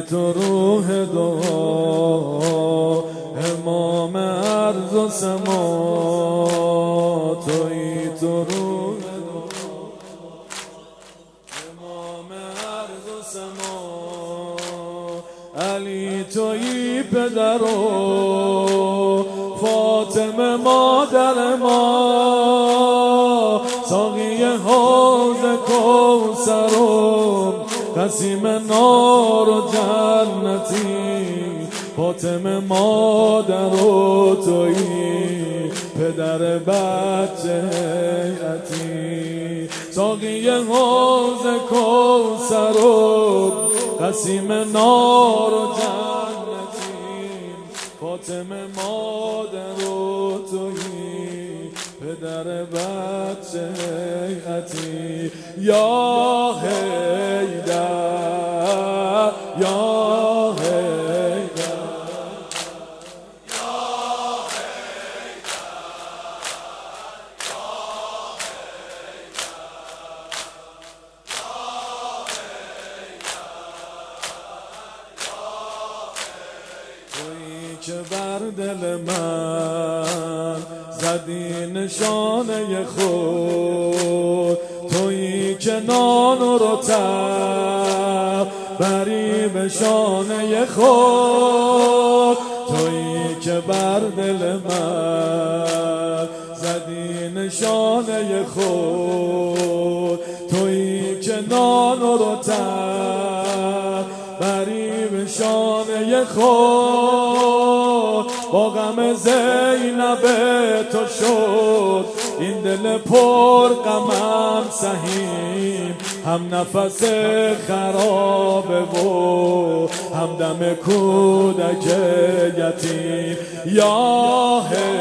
تو روح دعا، امام ارض و سما. تویی تو روح دعا، امام ارض و سما. علی تویی پدر و فاطمه مادر ما، ساقی حوض کوثر و قسیم نار و جنتی. فاطمه مادر و تویی پدر بچه هیئتی. ساقی حوض کوثر و قسیم نار و جنتی. فاطمه مادر و تویی پدر بچه هیئتی. یا حیدر، یا حیدر، تویی که بر دل من زدی نشانه خود، تویی که نان و رطب بری به شانه خود. تویی که بر دل من زدی نشانه خود، تویی که نان و رطب بری به شانه خود. با غم زینب تو شد این دل پر غمم سهیم، هم نفس خرابه و هم دم کودک یتیم. یا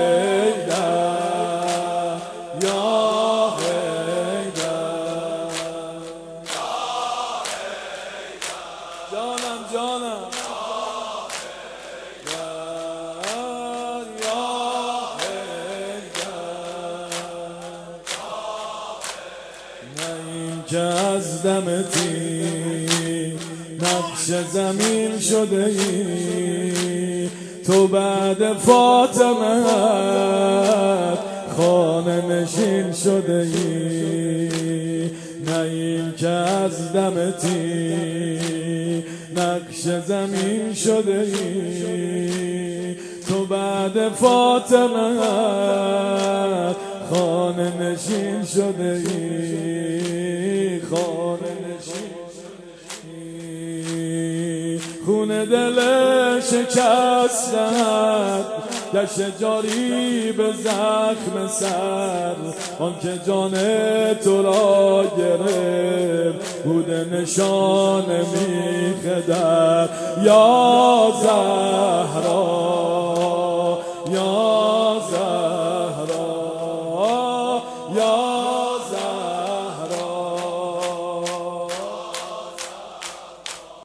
حیدر، یا حیدر، جانم جانم، که از دمتی نقش زمین شده ای، تو بعد فاطمه خانه نشین شده ای. نه این که از دمتی نقش زمین شده ای، تو بعد فاطمه خانه نشین شده ای، خانه نشین شده ای. خون دل شکستت گشت جاری به زخم سر، آن که جان تو را گرفت بود نشان میخ در. یا زهرا